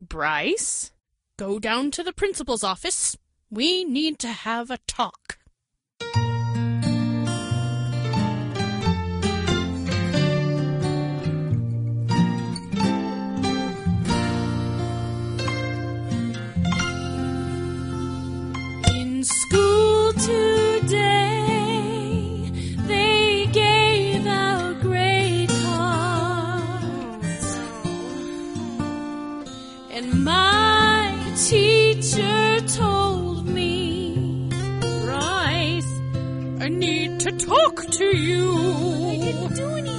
Bryce, go down to the principal's office. We need to have a talk. In school today, they gave out grade cards, and my teacher told me, Bryce, I need to talk to you.